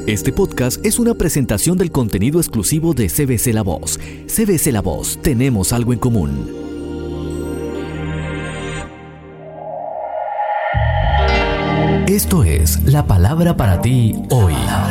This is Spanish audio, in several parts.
Este podcast es una presentación del contenido exclusivo de CBC La Voz. CBC La Voz, tenemos algo en común. Esto es la palabra para ti hoy.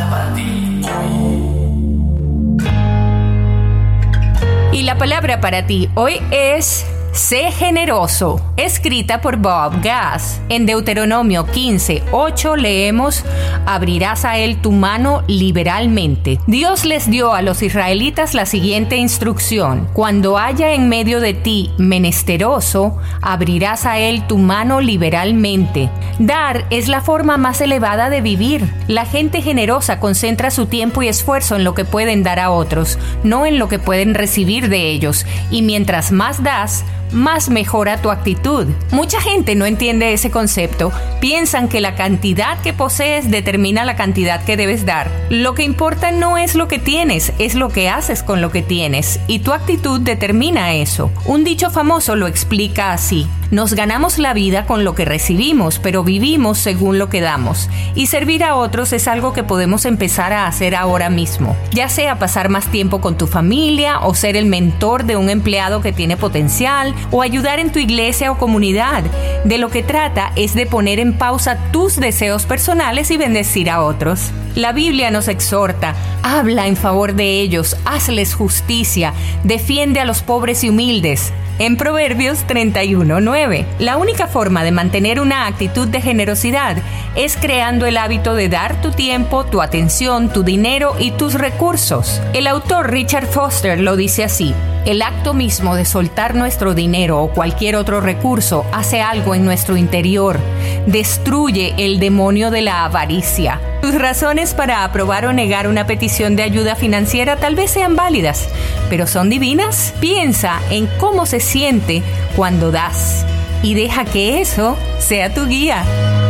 Y la palabra para ti hoy es: sé generoso, escrita por Bob Gass. En Deuteronomio 15:8 leemos: abrirás a él tu mano liberalmente. Dios les dio a los israelitas la siguiente instrucción: cuando haya en medio de ti menesteroso, abrirás a él tu mano liberalmente. Dar es la forma más elevada de vivir. La gente generosa concentra su tiempo y esfuerzo en lo que pueden dar a otros, no en lo que pueden recibir de ellos. Y mientras más das, más mejora tu actitud. Mucha gente no entiende ese concepto. Piensan que la cantidad que posees determina la cantidad que debes dar. Lo que importa no es lo que tienes, es lo que haces con lo que tienes. Y tu actitud determina eso. Un dicho famoso lo explica así: nos ganamos la vida con lo que recibimos, pero vivimos según lo que damos. Y servir a otros es algo que podemos empezar a hacer ahora mismo. Ya sea pasar más tiempo con tu familia, o ser el mentor de un empleado que tiene potencial, o ayudar en tu iglesia o comunidad. De lo que trata es de poner en pausa tus deseos personales y bendecir a otros. La Biblia nos exhorta: habla en favor de ellos, hazles justicia, defiende a los pobres y humildes. En Proverbios 31:9, la única forma de mantener una actitud de generosidad es creando el hábito de dar tu tiempo, tu atención, tu dinero y tus recursos. El autor Richard Foster lo dice así: el acto mismo de soltar nuestro dinero o cualquier otro recurso hace algo en nuestro interior. Destruye el demonio de la avaricia. Tus razones para aprobar o negar una petición de ayuda financiera tal vez sean válidas, pero ¿son divinas? Piensa en cómo se siente cuando das y deja que eso sea tu guía.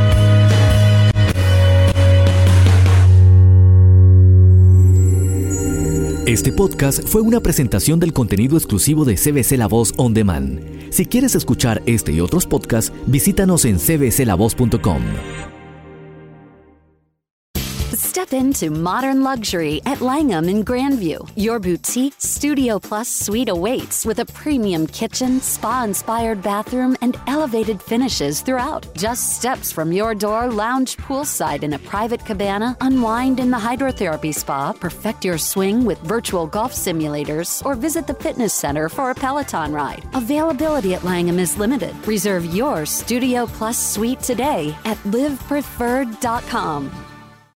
Este podcast fue una presentación del contenido exclusivo de CBC La Voz On Demand. Si quieres escuchar este y otros podcasts, visítanos en cbclavoz.com. Step into modern luxury at Langham in Grandview. Your boutique Studio Plus suite awaits with a premium kitchen, spa-inspired bathroom, and elevated finishes throughout. Just steps from your door, lounge poolside in a private cabana, unwind in the hydrotherapy spa, perfect your swing with virtual golf simulators, or visit the fitness center for a Peloton ride. Availability at Langham is limited. Reserve your Studio Plus suite today at livepreferred.com.